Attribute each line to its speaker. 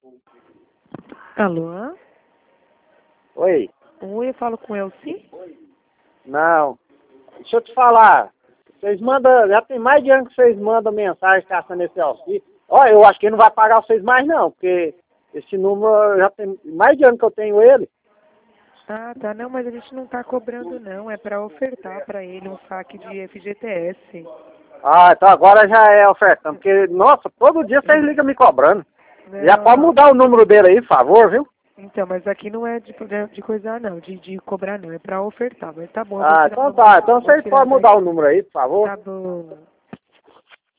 Speaker 1: Alô?
Speaker 2: Oi?
Speaker 1: Oi, eu falo com Elci?
Speaker 2: Não. Deixa eu te falar. Vocês mandam, já tem mais de ano que vocês mandam mensagem caçando esse auxílio. Olha, eu acho que ele não vai pagar vocês mais não, porque esse número já tem mais de ano que eu tenho ele.
Speaker 1: Ah, tá. Não, mas a gente não tá cobrando, não. É pra ofertar pra ele um saque de FGTS.
Speaker 2: Ah, então agora já é ofertando, porque, nossa, todo dia vocês ligam me cobrando. Já
Speaker 1: Não,
Speaker 2: pode
Speaker 1: não.
Speaker 2: mudar o número dele aí, por favor, viu?
Speaker 1: Então, mas aqui não é de coisar, não. De cobrar, não. É pra ofertar. Mas tá bom, eu vou
Speaker 2: Ah,
Speaker 1: tirar o
Speaker 2: então
Speaker 1: número.
Speaker 2: tá. Então
Speaker 1: Vou
Speaker 2: vocês
Speaker 1: tirar
Speaker 2: podem mudar o
Speaker 1: daqui.
Speaker 2: número aí, por favor.
Speaker 1: Tá bom.